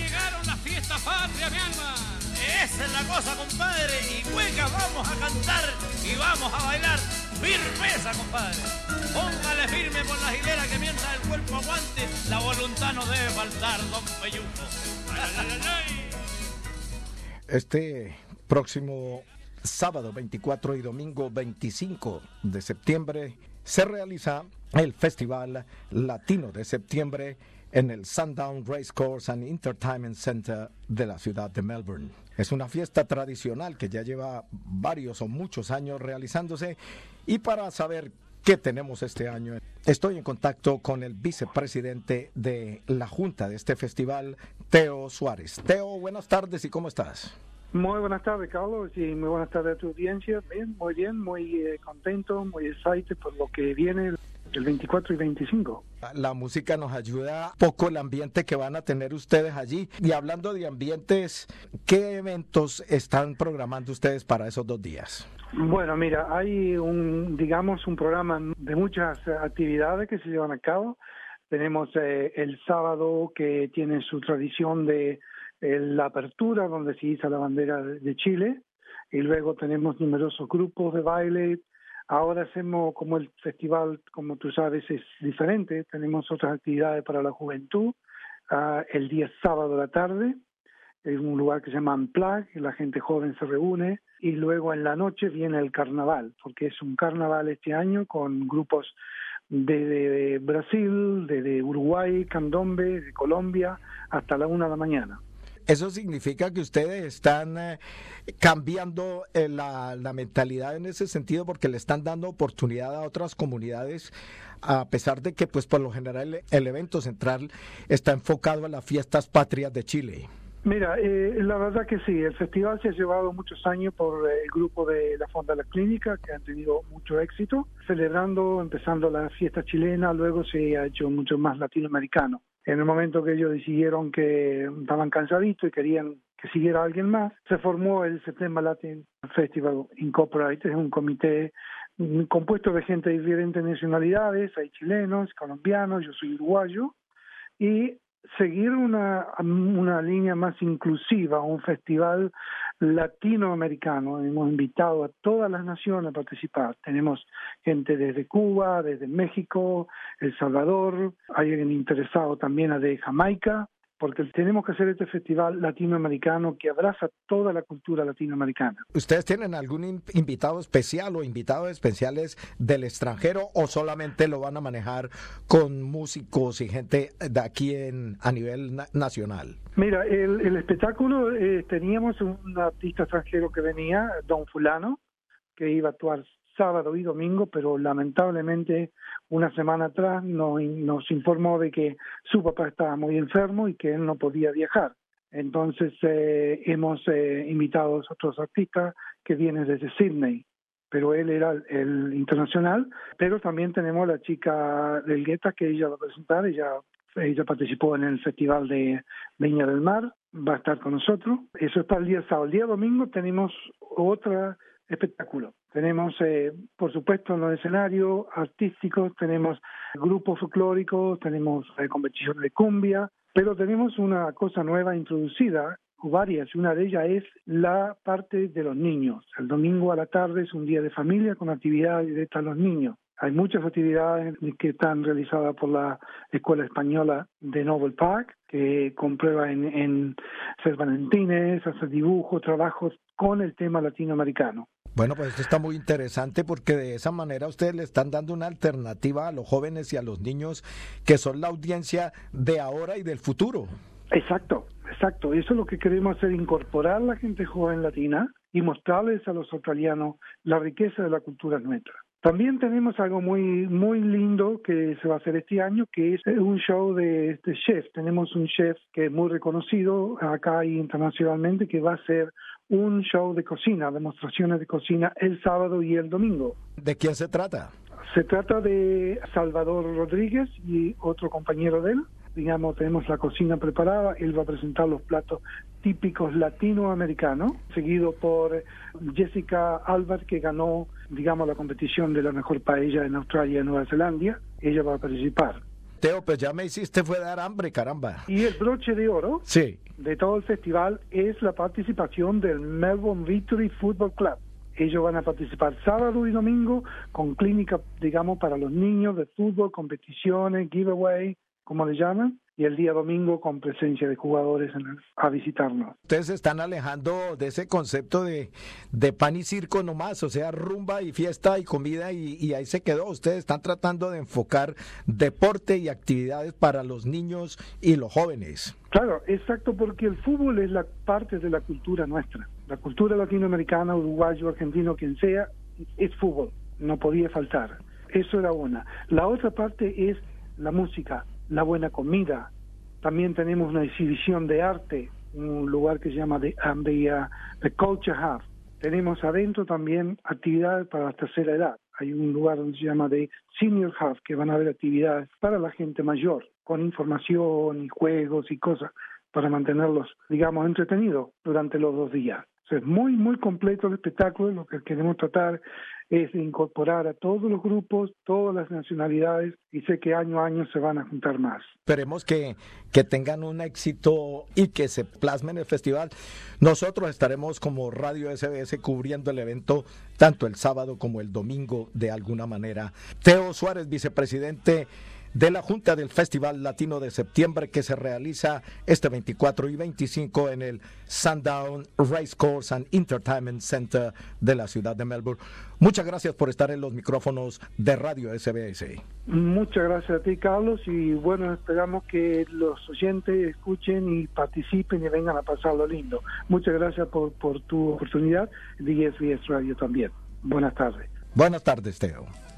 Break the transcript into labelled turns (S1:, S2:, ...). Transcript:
S1: llegaron las fiestas patrias, mi alma.
S2: Esa es la cosa, compadre. Y cueca, vamos a cantar y vamos a bailar. Firmeza, compadre. Póngale firme por la hilera que mientras el cuerpo aguante, la voluntad no debe faltar, don Peyuco. Ay, ay, ay, ay.
S3: Este próximo sábado 24 y domingo 25 de septiembre se realiza el Festival Latino de Septiembre en el Sundown Racecourse and Entertainment Center de la ciudad de Melbourne. Es una fiesta tradicional que ya lleva varios o muchos años realizándose, y para saber qué tenemos este año, estoy en contacto con el vicepresidente de la Junta de este festival, Teo Suárez. Teo, buenas tardes, ¿y cómo estás?
S4: Muy buenas tardes, Carlos, y muy buenas tardes a tu audiencia. Bien, muy contento, muy excited por lo que viene el 24 y 25.
S3: La música nos ayuda poco, el ambiente que van a tener ustedes allí. Y hablando de ambientes, ¿qué eventos están programando ustedes para esos 2 días?
S4: Bueno, mira, hay un programa de muchas actividades que se llevan a cabo. Tenemos el sábado, que tiene su tradición de la apertura, donde se iza la bandera de Chile, y luego tenemos numerosos grupos de baile. Ahora hacemos, como el festival, como tú sabes, es diferente, tenemos otras actividades para la juventud, el día sábado a la tarde, en un lugar que se llama Unplugged, y la gente joven se reúne, y luego en la noche viene el carnaval, porque es un carnaval este año con grupos de Brasil, de Uruguay, Candombe, de Colombia, hasta la 1 de la mañana.
S3: ¿Eso significa que ustedes están cambiando la mentalidad en ese sentido, porque le están dando oportunidad a otras comunidades, a pesar de que pues por lo general el evento central está enfocado a las fiestas patrias de Chile?
S4: Mira, la verdad que sí, el festival se ha llevado muchos años por el grupo de la Fonda de la Clínica, que han tenido mucho éxito, empezando la fiesta chilena, luego se ha hecho mucho más latinoamericano. En el momento que ellos decidieron que estaban cansaditos y querían que siguiera alguien más, se formó el September Latin Festival Incorporated, es un comité compuesto de gente de diferentes nacionalidades, hay chilenos, colombianos, yo soy uruguayo, y seguir una línea más inclusiva, un festival latinoamericano. Hemos invitado a todas las naciones a participar. Tenemos gente desde Cuba, desde México, El Salvador, hay alguien interesado también de Jamaica, porque tenemos que hacer este festival latinoamericano que abraza toda la cultura latinoamericana.
S3: ¿Ustedes tienen algún invitado especial o invitados especiales del extranjero, o solamente lo van a manejar con músicos y gente de aquí a nivel nacional?
S4: Mira, el espectáculo, teníamos un artista extranjero que venía, Don Fulano, que iba a actuar sábado y domingo, pero lamentablemente una semana atrás nos informó de que su papá estaba muy enfermo y que él no podía viajar. Entonces hemos invitado a otros artistas que vienen desde Sydney, pero él era el internacional. Pero también tenemos a la chica del Guetta, que ella va a presentar, ella participó en el Festival de Viña del Mar, va a estar con nosotros. Eso es para el día sábado. El día domingo tenemos otro espectáculo. Tenemos, por supuesto, en los escenarios artísticos, tenemos grupos folclóricos, tenemos competiciones de cumbia, pero tenemos una cosa nueva introducida, varias, y una de ellas es la parte de los niños. El domingo a la tarde es un día de familia con actividades directas a los niños. Hay muchas actividades que están realizadas por la Escuela Española de Novel Park, que comprueba en hacer valentines, hacer dibujos, trabajos con el tema latinoamericano.
S3: Bueno, pues esto está muy interesante, porque de esa manera ustedes le están dando una alternativa a los jóvenes y a los niños, que son la audiencia de ahora y del futuro.
S4: Exacto. Eso es lo que queremos hacer, incorporar a la gente joven latina y mostrarles a los australianos la riqueza de la cultura nuestra. También tenemos algo muy lindo que se va a hacer este año, que es un show de chef. Tenemos un chef que es muy reconocido acá y internacionalmente, que va a hacer un show de cocina, demostraciones de cocina el sábado y el domingo.
S3: ¿De quién se trata?
S4: Se trata de Salvador Rodríguez y otro compañero de él. Digamos, tenemos la cocina preparada, él va a presentar los platos típicos latinoamericanos, seguido por Jessica Albert, que ganó, digamos, la competición de la mejor paella en Australia y Nueva Zelanda. Ella va a participar.
S3: Teo, pues ya me hiciste fue dar hambre, caramba.
S4: Y el broche de oro
S3: Sí.
S4: de todo el festival es la participación del Melbourne Victory Football Club. Ellos van a participar sábado y domingo con clínica, digamos, para los niños de fútbol, competiciones, giveaway, como le llaman, y el día domingo con presencia de jugadores a visitarnos.
S3: Ustedes se están alejando de ese concepto de pan y circo nomás, o sea, rumba y fiesta y comida y ahí se quedó. Ustedes están tratando de enfocar deporte y actividades para los niños y los jóvenes.
S4: Claro, exacto, porque el fútbol es la parte de la cultura nuestra. La cultura latinoamericana, uruguayo, argentino, quien sea, es fútbol, no podía faltar. Eso era una. La otra parte es la música, la buena comida. También tenemos una exhibición de arte, un lugar que se llama The Culture Hub. Tenemos adentro también actividades para la tercera edad. Hay un lugar donde se llama The Senior Hub, que van a haber actividades para la gente mayor, con información y juegos y cosas para mantenerlos, digamos, entretenidos durante los 2 días. Es muy, muy completo el espectáculo. Lo que queremos tratar es de incorporar a todos los grupos, todas las nacionalidades, y sé que año a año se van a juntar más.
S3: Esperemos que tengan un éxito y que se plasme en el festival. Nosotros estaremos como Radio SBS cubriendo el evento tanto el sábado como el domingo de alguna manera. Teo Suárez, vicepresidente de la Junta del Festival Latino de Septiembre, que se realiza este 24 y 25 en el Sandown Racecourse and Entertainment Center de la ciudad de Melbourne. Muchas gracias por estar en los micrófonos de Radio SBS.
S4: Muchas gracias a ti, Carlos, y bueno, esperamos que los oyentes escuchen y participen y vengan a pasarlo lindo. Muchas gracias por tu oportunidad de SBS Radio también. Buenas tardes.
S3: Buenas tardes, Teo.